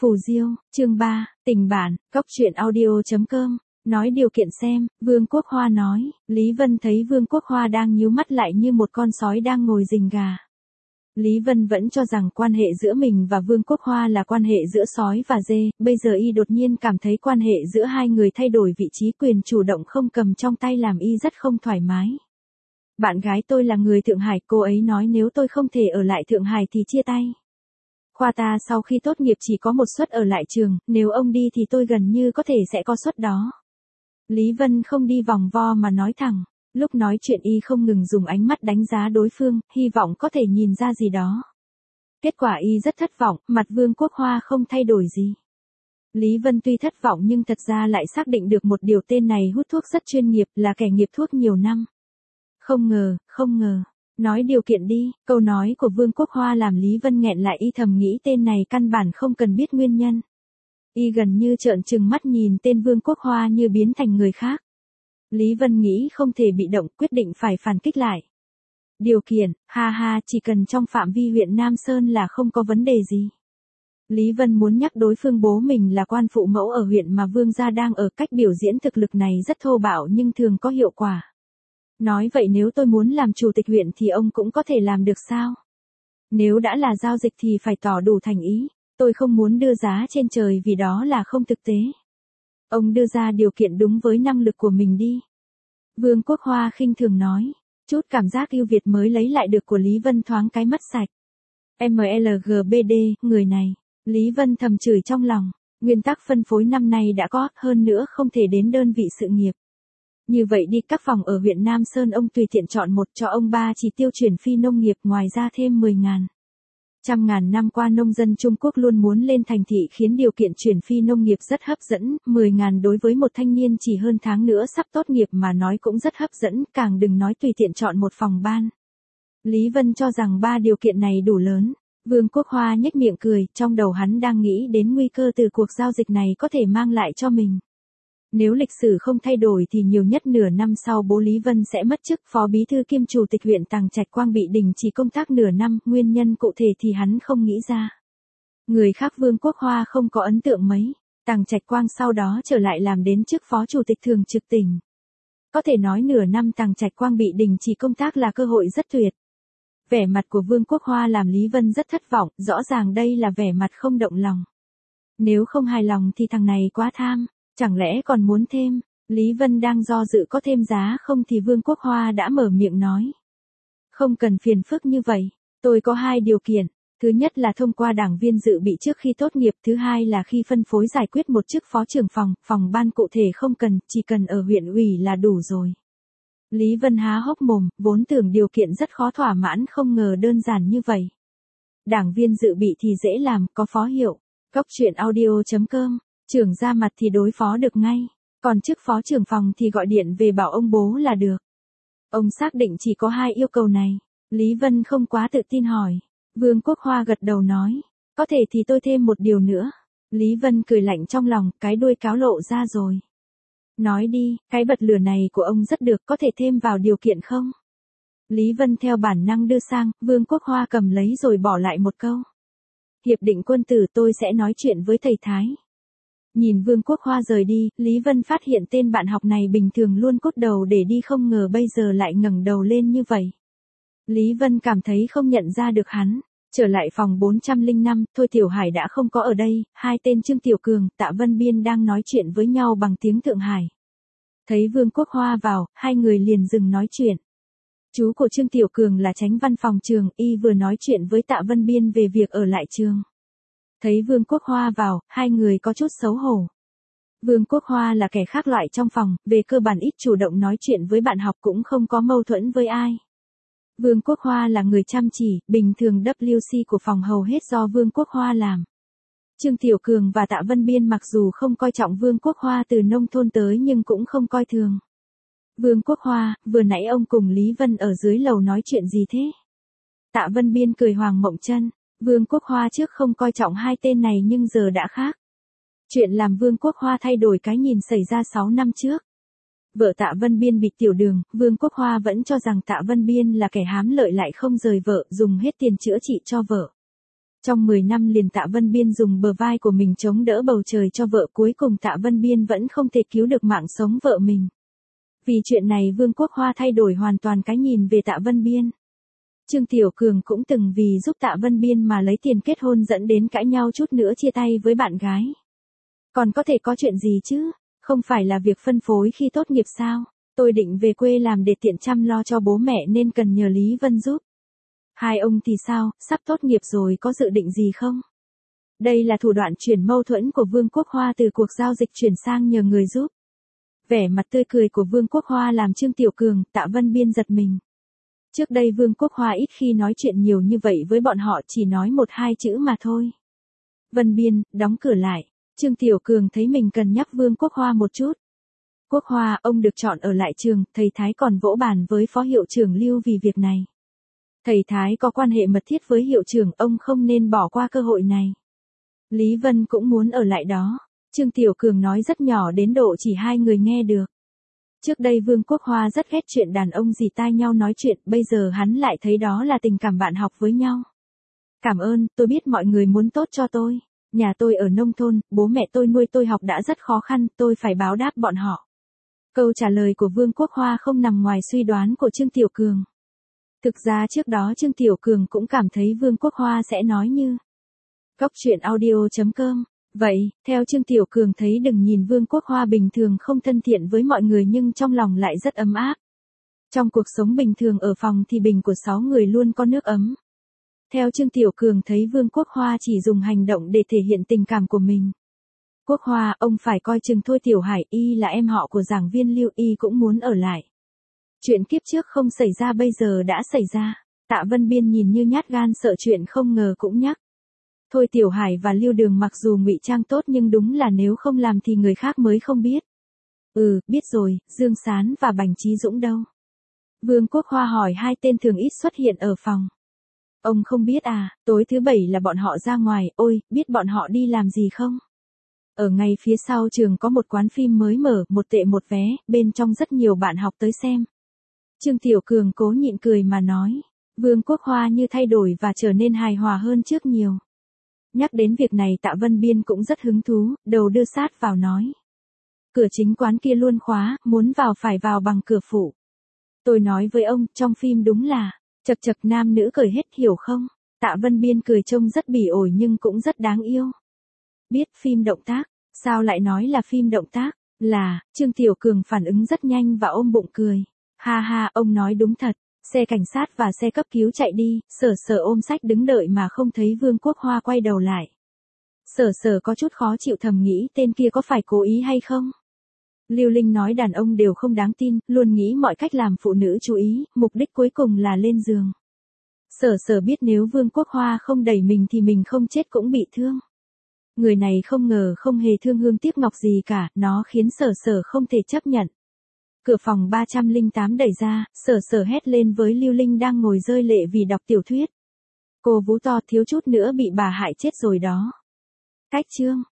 Phù Diêu, chương 3, tình bản, góc truyện audio.com, nói điều kiện xem, Vương Quốc Hoa nói, Lý Vân thấy Vương Quốc Hoa đang nhíu mắt lại như một con sói đang ngồi rình gà. Lý Vân vẫn cho rằng quan hệ giữa mình và Vương Quốc Hoa là quan hệ giữa sói và dê, bây giờ y đột nhiên cảm thấy quan hệ giữa hai người thay đổi vị trí quyền chủ động không cầm trong tay làm y rất không thoải mái. Bạn gái tôi là người Thượng Hải, cô ấy nói nếu tôi không thể ở lại Thượng Hải thì chia tay. Khoa ta sau khi tốt nghiệp chỉ có một suất ở lại trường, nếu ông đi thì tôi gần như có thể sẽ có suất đó. Lý Vân không đi vòng vo mà nói thẳng, lúc nói chuyện y không ngừng dùng ánh mắt đánh giá đối phương, hy vọng có thể nhìn ra gì đó. Kết quả y rất thất vọng, mặt Vương Quốc Hoa không thay đổi gì. Lý Vân tuy thất vọng nhưng thật ra lại xác định được một điều, tên này hút thuốc rất chuyên nghiệp, là kẻ nghiệp thuốc nhiều năm. Không ngờ. Nói điều kiện đi, câu nói của Vương Quốc Hoa làm Lý Vân nghẹn lại, y thầm nghĩ tên này căn bản không cần biết nguyên nhân. Y gần như trợn trừng mắt nhìn tên Vương Quốc Hoa như biến thành người khác. Lý Vân nghĩ không thể bị động, quyết định phải phản kích lại. Điều kiện, chỉ cần trong phạm vi huyện Nam Sơn là không có vấn đề gì. Lý Vân muốn nhắc đối phương bố mình là quan phụ mẫu ở huyện mà Vương gia đang ở, cách biểu diễn thực lực này rất thô bạo nhưng thường có hiệu quả. Nói vậy nếu tôi muốn làm chủ tịch huyện thì ông cũng có thể làm được sao? Nếu đã là giao dịch thì phải tỏ đủ thành ý, tôi không muốn đưa giá trên trời vì đó là không thực tế. Ông đưa ra điều kiện đúng với năng lực của mình đi. Vương Quốc Hoa khinh thường nói, chút cảm giác ưu việt mới lấy lại được của Lý Vân thoáng cái mất sạch. MLGBD, người này, Lý Vân thầm chửi trong lòng, nguyên tắc phân phối năm nay đã có, hơn nữa không thể đến đơn vị sự nghiệp. Như vậy đi, các phòng ở huyện Nam Sơn ông tùy tiện chọn một, cho ông 3 chỉ tiêu chuyển phi nông nghiệp, ngoài ra thêm 10.000. 100.000 năm qua nông dân Trung Quốc luôn muốn lên thành thị khiến điều kiện chuyển phi nông nghiệp rất hấp dẫn, 10.000 đối với một thanh niên chỉ hơn tháng nữa sắp tốt nghiệp mà nói cũng rất hấp dẫn, càng đừng nói tùy tiện chọn một phòng ban. Lý Vân cho rằng 3 điều kiện này đủ lớn. Vương Quốc Hoa nhếch miệng cười, trong đầu hắn đang nghĩ đến nguy cơ từ cuộc giao dịch này có thể mang lại cho mình. Nếu lịch sử không thay đổi thì nhiều nhất nửa năm sau bố Lý Vân sẽ mất chức phó bí thư kiêm chủ tịch huyện Tàng Trạch Quang bị đình chỉ công tác nửa năm, nguyên nhân cụ thể thì hắn không nghĩ ra. Người khác Vương Quốc Hoa không có ấn tượng mấy, Tàng Trạch Quang sau đó trở lại làm đến chức phó chủ tịch thường trực tỉnh. Có thể nói nửa năm Tàng Trạch Quang bị đình chỉ công tác là cơ hội rất tuyệt. Vẻ mặt của Vương Quốc Hoa làm Lý Vân rất thất vọng, rõ ràng đây là vẻ mặt không động lòng. Nếu không hài lòng thì thằng này quá tham. Chẳng lẽ còn muốn thêm? Lý Vân đang do dự có thêm giá không thì Vương Quốc Hoa đã mở miệng nói. Không cần phiền phức như vậy, tôi có 2 điều kiện. Thứ nhất là thông qua đảng viên dự bị trước khi tốt nghiệp, thứ hai là khi phân phối giải quyết một chức phó trưởng phòng ban cụ thể không cần, chỉ cần ở huyện ủy là đủ rồi. Lý Vân há hốc mồm, vốn tưởng điều kiện rất khó thỏa mãn, không ngờ đơn giản như vậy. Đảng viên dự bị thì dễ làm, có phó hiệu. Góc truyện audio.com. Trưởng ra mặt thì đối phó được ngay, còn chức phó trưởng phòng thì gọi điện về bảo ông bố là được. Ông xác định chỉ có 2 yêu cầu này. Lý Vân không quá tự tin hỏi. Vương Quốc Hoa gật đầu nói, có thể thì tôi thêm một điều nữa. Lý Vân cười lạnh trong lòng, cái đuôi cáo lộ ra rồi. Nói đi, cái bật lửa này của ông rất được, có thể thêm vào điều kiện không? Lý Vân theo bản năng đưa sang, Vương Quốc Hoa cầm lấy rồi bỏ lại một câu. Hiệp định quân tử, tôi sẽ nói chuyện với thầy Thái. Nhìn Vương Quốc Hoa rời đi, Lý Vân phát hiện tên bạn học này bình thường luôn cốt đầu để đi, không ngờ bây giờ lại ngẩng đầu lên như vậy. Lý Vân cảm thấy không nhận ra được hắn. Trở lại phòng 405, Thôi Tiểu Hải đã không có ở đây, 2 tên Trương Tiểu Cường, Tạ Vân Biên đang nói chuyện với nhau bằng tiếng Thượng Hải. Thấy Vương Quốc Hoa vào, 2 người liền dừng nói chuyện. Chú của Trương Tiểu Cường là chánh văn phòng trường, y vừa nói chuyện với Tạ Vân Biên về việc ở lại trường. Thấy Vương Quốc Hoa vào, 2 người có chút xấu hổ. Vương Quốc Hoa là kẻ khác loại trong phòng, về cơ bản ít chủ động nói chuyện với bạn học, cũng không có mâu thuẫn với ai. Vương Quốc Hoa là người chăm chỉ, bình thường WC của phòng hầu hết do Vương Quốc Hoa làm. Trương Tiểu Cường và Tạ Vân Biên mặc dù không coi trọng Vương Quốc Hoa từ nông thôn tới nhưng cũng không coi thường. Vương Quốc Hoa, vừa nãy ông cùng Lý Vân ở dưới lầu nói chuyện gì thế? Tạ Vân Biên cười hoàng mộng chân. Vương Quốc Hoa trước không coi trọng 2 tên này nhưng giờ đã khác. Chuyện làm Vương Quốc Hoa thay đổi cái nhìn xảy ra 6 năm trước. Vợ Tạ Vân Biên bị tiểu đường, Vương Quốc Hoa vẫn cho rằng Tạ Vân Biên là kẻ hám lợi lại không rời vợ, dùng hết tiền chữa trị cho vợ. Trong 10 năm liền Tạ Vân Biên dùng bờ vai của mình chống đỡ bầu trời cho vợ, cuối cùng Tạ Vân Biên vẫn không thể cứu được mạng sống vợ mình. Vì chuyện này Vương Quốc Hoa thay đổi hoàn toàn cái nhìn về Tạ Vân Biên. Trương Tiểu Cường cũng từng vì giúp Tạ Vân Biên mà lấy tiền kết hôn dẫn đến cãi nhau chút nữa chia tay với bạn gái. Còn có thể có chuyện gì chứ? Không phải là việc phân phối khi tốt nghiệp sao? Tôi định về quê làm để tiện chăm lo cho bố mẹ nên cần nhờ Lý Vân giúp. Hai ông thì sao, sắp tốt nghiệp rồi có dự định gì không? Đây là thủ đoạn chuyển mâu thuẫn của Vương Quốc Hoa từ cuộc giao dịch chuyển sang nhờ người giúp. Vẻ mặt tươi cười của Vương Quốc Hoa làm Trương Tiểu Cường, Tạ Vân Biên giật mình. Trước đây Vương Quốc Hoa ít khi nói chuyện nhiều như vậy với bọn họ, chỉ nói một hai chữ mà thôi. Vân Biên, đóng cửa lại. Trương Tiểu Cường thấy mình cần nhắc Vương Quốc Hoa một chút. Quốc Hoa, ông được chọn ở lại trường, thầy Thái còn vỗ bàn với phó hiệu trưởng Lưu vì việc này. Thầy Thái có quan hệ mật thiết với hiệu trưởng, ông không nên bỏ qua cơ hội này. Lý Vân cũng muốn ở lại đó. Trương Tiểu Cường nói rất nhỏ đến độ chỉ hai người nghe được. Trước đây Vương Quốc Hoa rất ghét chuyện đàn ông dì tai nhau nói chuyện, bây giờ hắn lại thấy đó là tình cảm bạn học với nhau. Cảm ơn, tôi biết mọi người muốn tốt cho tôi. Nhà tôi ở nông thôn, bố mẹ tôi nuôi tôi học đã rất khó khăn, tôi phải báo đáp bọn họ. Câu trả lời của Vương Quốc Hoa không nằm ngoài suy đoán của Trương Tiểu Cường. Thực ra trước đó Trương Tiểu Cường cũng cảm thấy Vương Quốc Hoa sẽ nói như Cốc.audio.com. Vậy, theo Trương Tiểu Cường thấy đừng nhìn Vương Quốc Hoa bình thường không thân thiện với mọi người nhưng trong lòng lại rất ấm áp. Trong cuộc sống bình thường ở phòng thì bình của 6 người luôn có nước ấm. Theo Trương Tiểu Cường thấy Vương Quốc Hoa chỉ dùng hành động để thể hiện tình cảm của mình. Quốc Hoa, ông phải coi chừng thôi, Tiểu Hải y là em họ của giảng viên Lưu y cũng muốn ở lại. Chuyện kiếp trước không xảy ra bây giờ đã xảy ra. Tạ Vân Biên nhìn như nhát gan sợ chuyện không ngờ cũng nhắc. Thôi Tiểu Hải và Lưu Đường mặc dù ngụy trang tốt nhưng đúng là nếu không làm thì người khác mới không biết. Biết rồi, Dương Sán và Bành Trí Dũng đâu? Vương Quốc Hoa hỏi hai tên thường ít xuất hiện ở phòng. Ông không biết à, tối thứ Bảy là bọn họ ra ngoài, ôi, biết bọn họ đi làm gì không? Ở ngay phía sau trường có một quán phim mới mở, 1 tệ 1 vé, bên trong rất nhiều bạn học tới xem. Trương Tiểu Cường cố nhịn cười mà nói. Vương Quốc Hoa như thay đổi và trở nên hài hòa hơn trước nhiều. Nhắc đến việc này Tạ Vân Biên cũng rất hứng thú, đầu đưa sát vào nói. Cửa chính quán kia luôn khóa, muốn vào phải vào bằng cửa phụ. Tôi nói với ông, trong phim đúng là, chật chật nam nữ cười hết hiểu không? Tạ Vân Biên cười trông rất bỉ ổi nhưng cũng rất đáng yêu. Biết phim động tác, sao lại nói là phim động tác? Là, Trương Tiểu Cường phản ứng rất nhanh và ôm bụng cười. Ha ha, ông nói đúng thật. Xe cảnh sát và xe cấp cứu chạy đi, Sở Sở ôm sách đứng đợi mà không thấy Vương Quốc Hoa quay đầu lại. Sở Sở có chút khó chịu thầm nghĩ tên kia có phải cố ý hay không? Lưu Linh nói đàn ông đều không đáng tin, luôn nghĩ mọi cách làm phụ nữ chú ý, mục đích cuối cùng là lên giường. Sở Sở biết nếu Vương Quốc Hoa không đẩy mình thì mình không chết cũng bị thương. Người này không ngờ không hề thương hương tiếc ngọc gì cả, nó khiến Sở Sở không thể chấp nhận. Cửa phòng 308 đẩy ra, Sở Sở hét lên với Lưu Linh đang ngồi rơi lệ vì đọc tiểu thuyết. Cô vú to thiếu chút nữa bị bà hại chết rồi đó. Cách chương.